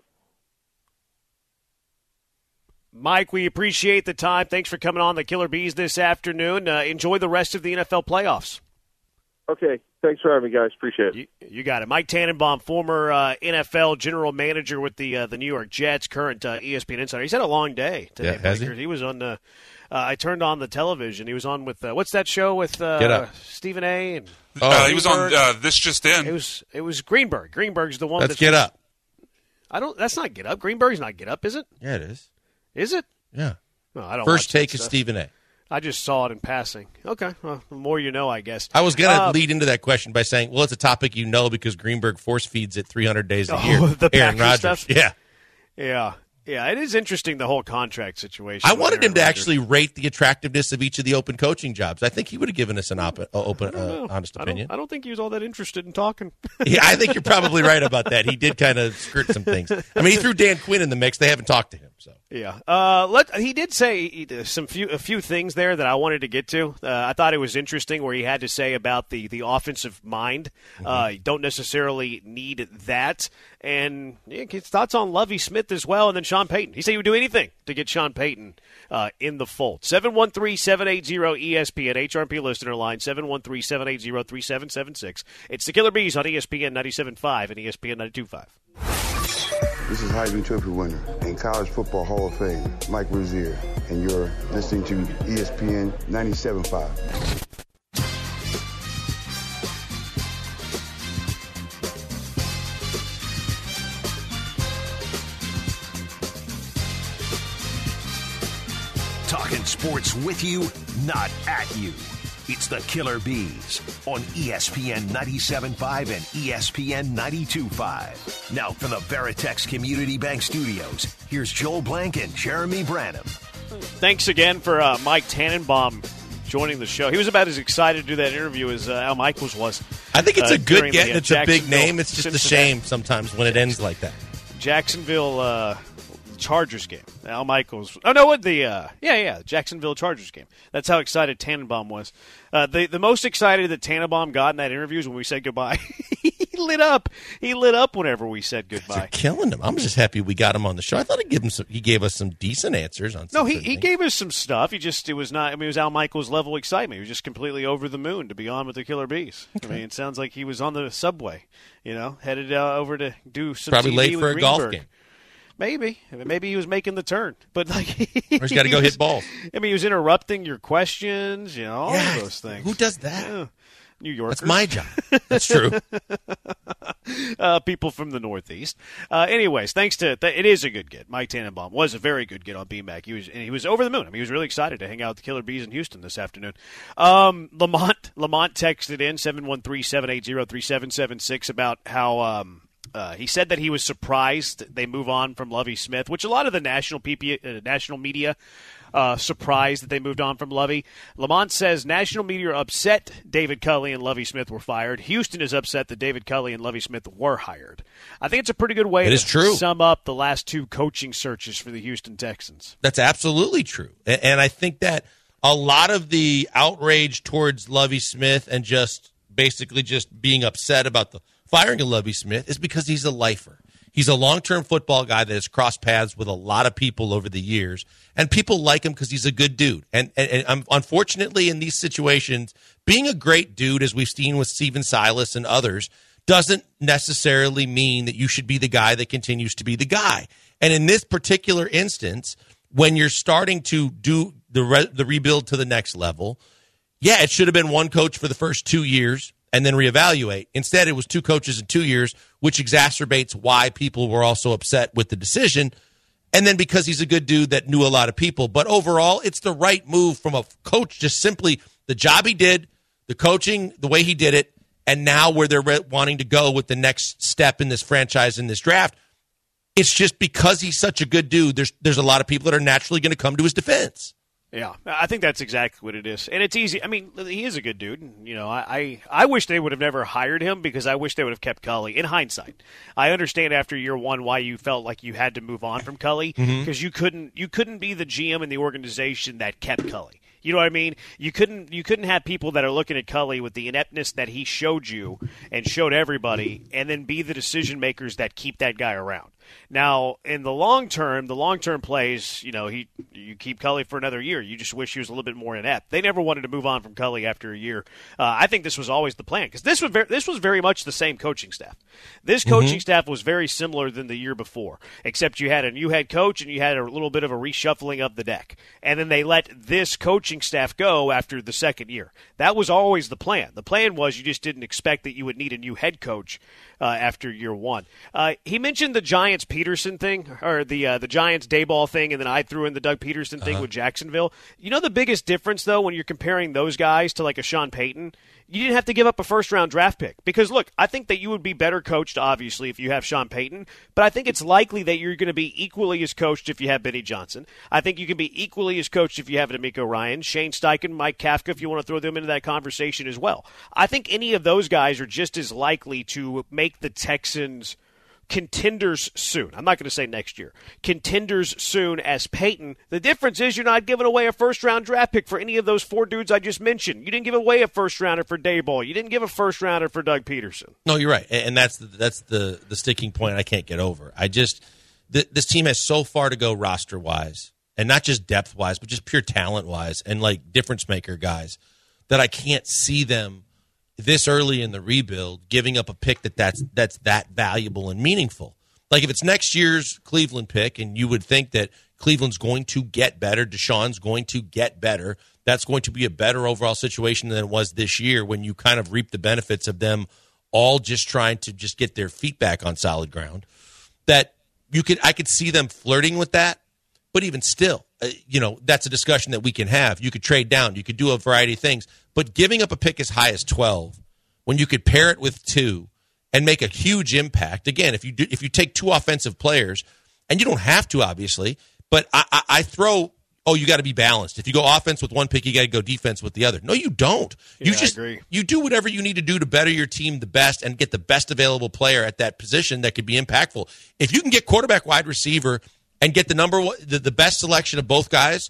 Mike, we appreciate the time. Thanks for coming on the Killer Bees this afternoon. Uh, enjoy the rest of the N F L playoffs. Okay. Thanks for having me, guys. Appreciate it. You, you got it. Mike Tannenbaum, former uh, N F L general manager with the uh, the New York Jets, current uh, E S P N insider. He's had a long day today. Yeah, has he? he was on the. Uh, I turned on the television. He was on with uh, what's that show with uh, Get Up. Stephen A. And oh, uh, he was on uh, This Just In. It was it was Greenberg. Greenberg's the one. Let's that's Get Up. I don't. That's not Get Up. Greenberg's not Get Up, is it? Yeah, it is. Is it? Yeah. No, I don't First watch that take is stuff. Stephen A. I just saw it in passing. Okay, well, the more you know, I guess. I was going to uh, lead into that question by saying, well, it's a topic you know because Greenberg force feeds it three hundred days a oh, year. The Aaron Packers Rodgers. stuff? Yeah. Yeah. Yeah, it is interesting, the whole contract situation. I wanted Aaron him to Rodgers. actually rate the attractiveness of each of the open coaching jobs. I think he would have given us an op- uh, open, uh, honest I opinion. don't, I don't think he was all that interested in talking. Yeah, I think you're probably right about that. He did kind of skirt some things. I mean, he threw Dan Quinn in the mix. They haven't talked to him. So Yeah. Uh, let, he did say he- some few a few things there that I wanted to get to. Uh, I thought it was interesting where he had to say about the, the offensive mind. Mm-hmm. Uh, you don't necessarily need that. And yeah, his thoughts on Lovie Smith as well, and then Sean Payton. He said he would do anything to get Sean Payton uh, in the fold. seven one three, seven eight zero, E S P N, H R P listener line, seven one three, seven eight zero, three seven seven six. It's the Killer Bees on E S P N ninety-seven point five and E S P N ninety-two point five. This is Heisman Trophy winner and College Football Hall of Fame, Mike Rozier, and you're listening to E S P N ninety-seven point five. Talking sports with you, not at you. It's the Killer Bees on E S P N ninety-seven point five and E S P N ninety-two point five. Now from the Veritex Community Bank Studios, here's Joel Blank and Jeremy Branham. Thanks again for uh, Mike Tannenbaum joining the show. He was about as excited to do that interview as uh, Al Michaels was. I think it's uh, a good during get the, and uh, it's a big Jacksonville- name. It's just a Cincinnati- shame sometimes when it ends like that. Jacksonville uh, Chargers game. Al Michaels. Oh, no, what the, uh, yeah, yeah, Jacksonville Chargers game. That's how excited Tannenbaum was. Uh, the, the most excited that Tannenbaum got in that interview is when we said goodbye. He lit up. He lit up whenever we said They're goodbye. killing him. I'm just happy we got him on the show. I thought he'd give him some, he gave us some decent answers on No, some he, certain he things. gave us some stuff. He just, it was not, I mean, it was Al Michaels level excitement. He was just completely over the moon to be on with the Killer Bees. I mean, it sounds like he was on the subway, you know, headed uh, over to do some Probably T V late with for a golf Greenberg. game. Maybe. Maybe he was making the turn. But, like, Or he's got to go hit balls. I mean, he was interrupting your questions, you know, all Yeah, of those things. Who does that? Yeah. New Yorkers. That's my job. That's true. uh, people from the Northeast. Uh, anyways, thanks to th- it is a good get. Mike Tannenbaum was a very good get on B MAC. He was and he was over the moon. I mean, he was really excited to hang out with the Killer Bees in Houston this afternoon. Um, Lamont Lamont texted in seven one three, seven eight zero, three seven seven six about how um, uh, he said that he was surprised they move on from Lovie Smith, which a lot of the national P P, uh, national media. Uh, surprised that they moved on from Lovie. Lamont says national media are upset David Culley and Lovie Smith were fired. Houston is upset that David Culley and Lovie Smith were hired. I think it's a pretty good way It to is true. sum up the last two coaching searches for the Houston Texans. That's absolutely true. A- And I think that a lot of the outrage towards Lovie Smith and just basically just being upset about the firing of Lovie Smith is because he's a lifer. He's a long-term football guy that has crossed paths with a lot of people over the years, and people like him because he's a good dude. And, and, and um, unfortunately, in these situations, being a great dude, as we've seen with Steven Silas and others, doesn't necessarily mean that you should be the guy that continues to be the guy. And in this particular instance, when you're starting to do the re- the rebuild to the next level, yeah, it should have been one coach for the first two years and then reevaluate. Instead, it was two coaches in two years, which exacerbates why people were also upset with the decision. And then because he's a good dude that knew a lot of people. But overall, it's the right move from a coach, just simply the job he did, the coaching, the way he did it, and now where they're re- wanting to go with the next step in this franchise, in this draft. It's just because he's such a good dude, there's there's a lot of people that are naturally going to come to his defense. Yeah, I think that's exactly what it is. And it's easy. I mean, he is a good dude. You know, I, I, I wish they would have never hired him because I wish they would have kept Culley. In hindsight, I understand after year one why you felt like you had to move on from Culley because Mm-hmm. you couldn't you couldn't be the G M in the organization that kept Culley. You know what I mean? You couldn't you couldn't have people that are looking at Culley with the ineptness that he showed you and showed everybody and then be the decision makers that keep that guy around. Now, in the long term, the long-term plays, you know, he you keep Culley for another year. You just wish he was a little bit more inept. They never wanted to move on from Culley after a year. Uh, I think this was always the plan because this was very, this was very much the same coaching staff. This coaching mm-hmm. staff was very similar than the year before, except you had a new head coach and you had a little bit of a reshuffling of the deck. And then they let this coaching staff go after the second year. That was always the plan. The plan was you just didn't expect that you would need a new head coach uh, after year one. Uh, he mentioned the Giants Peterson thing, or the uh, the Giants Dayball thing, and then I threw in the Doug Peterson thing uh-huh. with Jacksonville. You know the biggest difference, though, when you're comparing those guys to like a Sean Payton? You didn't have to give up a first-round draft pick. Because, look, I think that you would be better coached, obviously, if you have Sean Payton. But I think it's likely that you're going to be equally as coached if you have Benny Johnson. I think you can be equally as coached if you have D'Amico Ryan, Shane Steichen, Mike Kafka, if you want to throw them into that conversation as well. I think any of those guys are just as likely to make the Texans contenders soon. I'm not going to say next year. Contenders soon as Peyton. The difference is you're not giving away a first-round draft pick for any of those four dudes I just mentioned. You didn't give away a first-rounder for Dayball. You didn't give a first-rounder for Doug Peterson. No, you're right, and that's the, that's the the sticking point I can't get over. I just th- this team has so far to go roster-wise, and not just depth-wise, but just pure talent-wise, and like difference-maker guys, that I can't see them this early in the rebuild giving up a pick that that's, that's that valuable and meaningful. Like if it's next year's Cleveland pick and you would think that Cleveland's going to get better, Deshaun's going to get better, that's going to be a better overall situation than it was this year when you kind of reap the benefits of them all just trying to just get their feet back on solid ground, that you could I could see them flirting with that. But even still, uh, you know, that's a discussion that we can have. You could trade down. You could do a variety of things. But giving up a pick as high as twelve, when you could pair it with two and make a huge impact, again, if you do, if you take two offensive players, and you don't have to, obviously, but I, I, I throw, oh, you got to be balanced. If you go offense with one pick, you got to go defense with the other. No, you don't. You yeah, just I agree. You do whatever you need to do to better your team the best and get the best available player at that position that could be impactful. If you can get quarterback, wide receiver, and get the number one, the, the best selection of both guys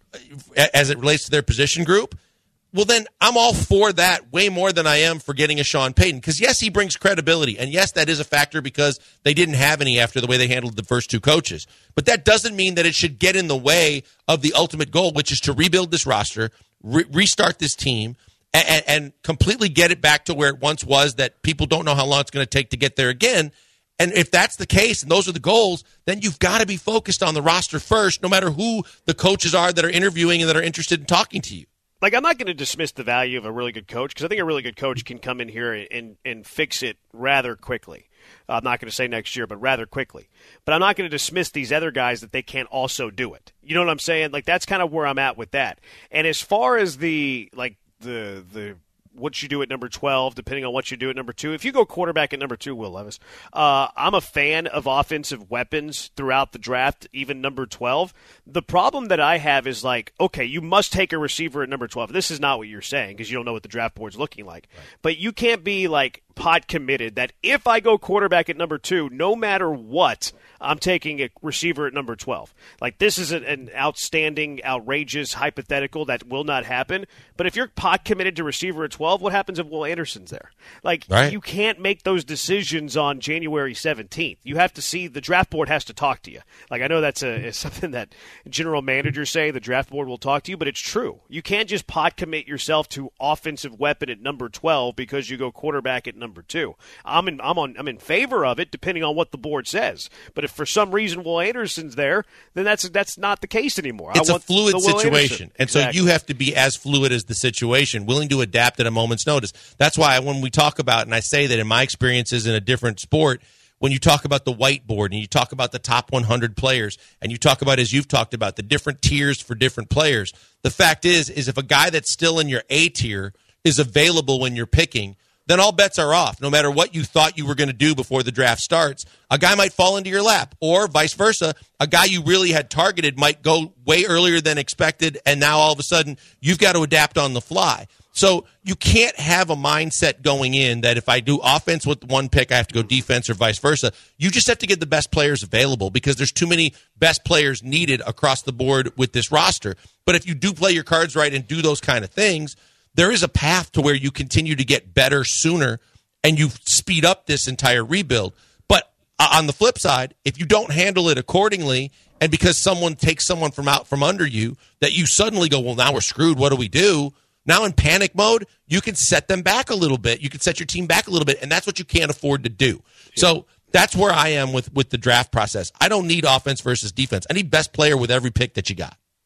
as it relates to their position group, well, then I'm all for that way more than I am for getting a Sean Payton. Because, yes, he brings credibility. And, yes, that is a factor because they didn't have any after the way they handled the first two coaches. But that doesn't mean that it should get in the way of the ultimate goal, which is to rebuild this roster, re- restart this team, and, and completely get it back to where it once was, that people don't know how long it's going to take to get there again. And if that's the case and those are the goals, then you've got to be focused on the roster first, no matter who the coaches are that are interviewing and that are interested in talking to you. Like, I'm not going to dismiss the value of a really good coach because I think a really good coach can come in here and, and fix it rather quickly. I'm not going to say next year, but rather quickly. But I'm not going to dismiss these other guys that they can't also do it. You know what I'm saying? Like, that's kind of where I'm at with that. And as far as the, like, the the – what you do at number twelve, depending on what you do at number two. If you go quarterback at number two, Will Levis, uh, I'm a fan of offensive weapons throughout the draft, even number twelve. The problem that I have is like, okay, you must take a receiver at number twelve. This is not what you're saying because you don't know what the draft board's looking like. Right. But you can't be like pot committed that if I go quarterback at number two, no matter what, I'm taking a receiver at number twelve. Like, this is an, an outstanding, outrageous hypothetical that will not happen. But if you're pot committed to receiver at twelve, what happens if Will Anderson's there? Like, right. You can't make those decisions on January seventeenth. You have to see, the draft board has to talk to you. Like, I know that's a, something that general managers say, the draft board will talk to you, but it's true. You can't just pot commit yourself to offensive weapon at number twelve because you go quarterback at number two. I'm in, I'm on, I'm in favor of it depending on what the board says. But if for some reason Will Anderson's there, then that's that's not the case anymore. It's I a want fluid situation. And exactly. So you have to be as fluid as the situation, willing to adapt at a moment's notice. That's why when we talk about, and I say that in my experiences in a different sport, when you talk about the whiteboard and you talk about the top one hundred players and you talk about, as you've talked about, the different tiers for different players, the fact is, is if a guy that's still in your A tier is available when you're picking, then all bets are off. No matter what you thought you were going to do before the draft starts, a guy might fall into your lap, or vice versa. A guy you really had targeted might go way earlier than expected, and now all of a sudden you've got to adapt on the fly. So you can't have a mindset going in that if I do offense with one pick, I have to go defense or vice versa. You just have to get the best players available because there's too many best players needed across the board with this roster. But if you do play your cards right and do those kind of things, there is a path to where you continue to get better sooner and you speed up this entire rebuild. But on the flip side, if you don't handle it accordingly, and because someone takes someone from out from under you, that you suddenly go, well, now we're screwed. What do we do? Now in panic mode, you can set them back a little bit. You can set your team back a little bit, and that's what you can't afford to do. So that's where I am with, with the draft process. I don't need offense versus defense. I need best player with every pick that you got.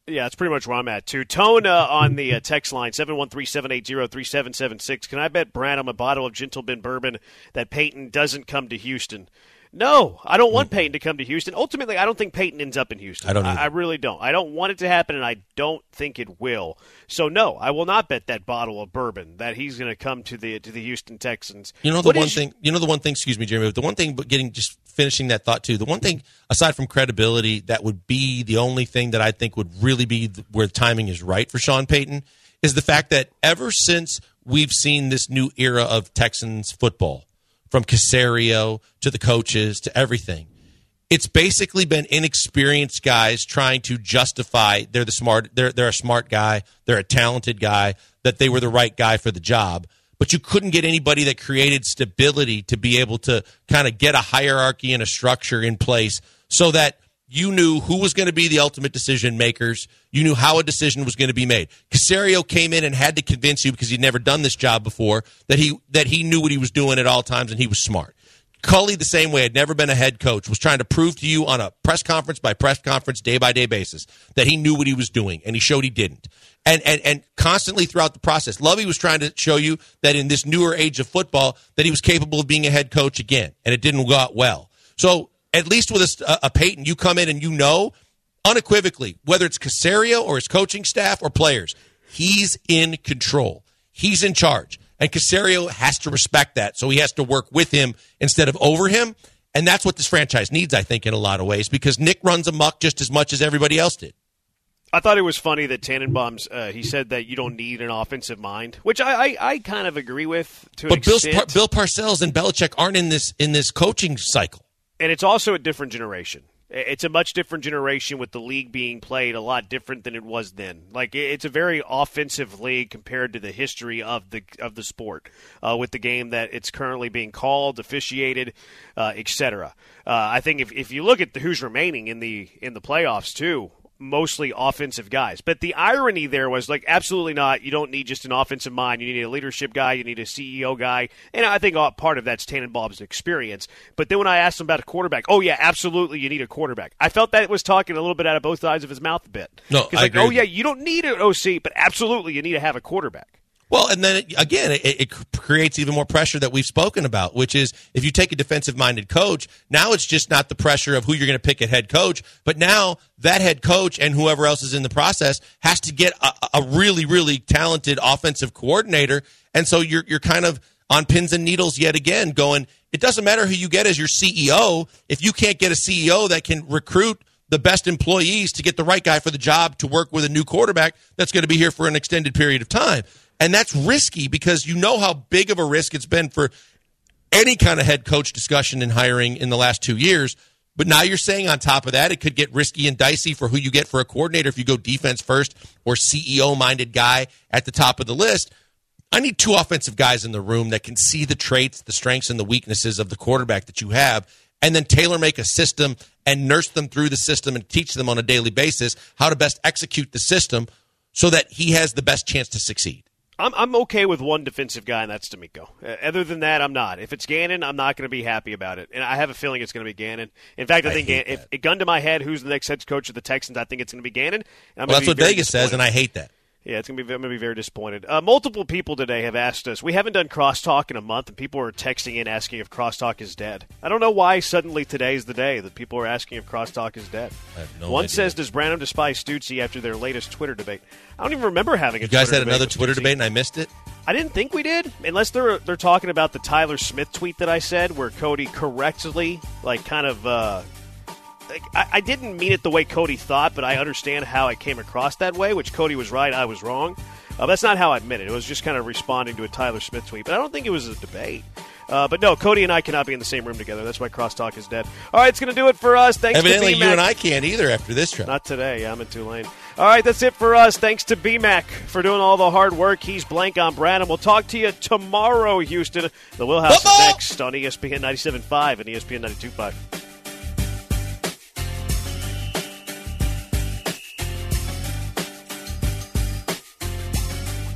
Yeah, that's pretty much where I'm at, too. Tone uh, on the uh, text line, seven one three, seven eight zero, three seven seven six. Can I bet Branham a bottle of Gentleman Bourbon that Peyton doesn't come to Houston? No, I don't want Peyton to come to Houston. Ultimately, I don't think Peyton ends up in Houston. I don't I, I really don't. I don't want it to happen, and I don't think it will. So, no, I will not bet that bottle of bourbon that he's going to come to the to the Houston Texans. You know the What one is- thing. You know the one thing. Excuse me, Jeremy. But the one thing, but getting just finishing that thought too. The one thing aside from credibility, that would be the only thing that I think would really be the, where the timing is right for Sean Payton is the fact that ever since we've seen this new era of Texans football, from Caserio to the coaches to everything, it's basically been inexperienced guys trying to justify they're the smart, they're they're a smart guy, they're a talented guy, that they were the right guy for the job. But you couldn't get anybody that created stability to be able to kind of get a hierarchy and a structure in place so that you knew who was going to be the ultimate decision makers. You knew how a decision was going to be made. Caserio came in and had to convince you, because he'd never done this job before, that he that he knew what he was doing at all times and he was smart. Culley, the same way, had never been a head coach, was trying to prove to you on a press conference by press conference, day by day basis that he knew what he was doing, and he showed he didn't. And and and constantly throughout the process, Lovey was trying to show you that in this newer age of football, that he was capable of being a head coach again, and it didn't go out well. So at least with a, a Peyton, you come in and you know unequivocally, whether it's Caserio or his coaching staff or players, he's in control. He's in charge. And Caserio has to respect that, so he has to work with him instead of over him. And that's what this franchise needs, I think, in a lot of ways, because Nick runs amok just as much as everybody else did. I thought it was funny that Tannenbaum's, uh, he said that you don't need an offensive mind, which I, I, I kind of agree with to an But Bill, extent. Par- Bill Parcells and Belichick aren't in this in this coaching cycle. And it's also a different generation. It's a much different generation with the league being played a lot different than it was then. Like, it's a very offensive league compared to the history of the of the sport, uh, with the game that it's currently being called, officiated, uh, et cetera. Uh, I think if if you look at the, who's remaining in the in the playoffs too, mostly offensive guys. But the irony there was, like, absolutely not. You don't need just an offensive mind. You need a leadership guy. You need a C E O guy. And I think part of that's Tannenbaum's experience. But then when I asked him about a quarterback, oh, yeah, absolutely, you need a quarterback. I felt that was talking a little bit out of both sides of his mouth a bit. No, I like, agree oh, with yeah, you. you don't need an O C, but absolutely you need to have a quarterback. Well, and then, it, again, it, it creates even more pressure that we've spoken about, which is if you take a defensive-minded coach, now it's just not the pressure of who you're going to pick at head coach, but now that head coach and whoever else is in the process has to get a, a really, really talented offensive coordinator, and so you're you're kind of on pins and needles yet again going, it doesn't matter who you get as your C E O if you can't get a C E O that can recruit the best employees to get the right guy for the job to work with a new quarterback that's going to be here for an extended period of time. And that's risky because you know how big of a risk it's been for any kind of head coach discussion and hiring in the last two years. But now you're saying on top of that, it could get risky and dicey for who you get for a coordinator if you go defense first or C E O-minded guy at the top of the list. I need two offensive guys in the room that can see the traits, the strengths, and the weaknesses of the quarterback that you have, and then tailor-make a system and nurse them through the system and teach them on a daily basis how to best execute the system so that he has the best chance to succeed. I'm I'm okay with one defensive guy, and that's D'Amico. Uh, other than that, I'm not. If it's Gannon, I'm not going to be happy about it. And I have a feeling it's going to be Gannon. In fact, I, I think hate Gannon, if that. it gun to my head, who's the next head coach of the Texans, I think it's going to be Gannon. I'm Well, gonna that's be what very Vegas says, disappointed. and I hate that. Yeah, it's gonna be. I'm gonna be very disappointed. Uh, multiple people today have asked us. We haven't done crosstalk in a month, and people are texting in asking if crosstalk is dead. I don't know why suddenly today is the day that people are asking if crosstalk is dead. I have no One idea. says, "Does Branham despise Stutzy after their latest Twitter debate?" I don't even remember having a. You guys Twitter had debate another with Twitter Stutzy. debate, and I missed it? I didn't think we did, unless they're they're talking about the Tyler Smith tweet that I said, where Cody correctly, like, kind of. Uh, like, I, I didn't mean it the way Cody thought, but I understand how it came across that way. Which Cody was right, I was wrong. Uh, that's not how I meant it. It was just kind of responding to a Tyler Smith tweet, but I don't think it was a debate. Uh, but no, Cody and I cannot be in the same room together. That's why crosstalk is dead. All right, it's going to do it for us. Thanks Evidently, to you B-Mac. and I can't either after this trip. Not today. I'm in Tulane. All right, that's it for us. Thanks to B-Mac for doing all the hard work. He's blank on Branham. We'll talk to you tomorrow, Houston. The Wheelhouse is Football! next on E S P N ninety-seven point five and E S P N ninety-two point five.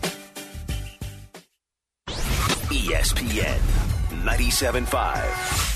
E S P N ninety-seven point five.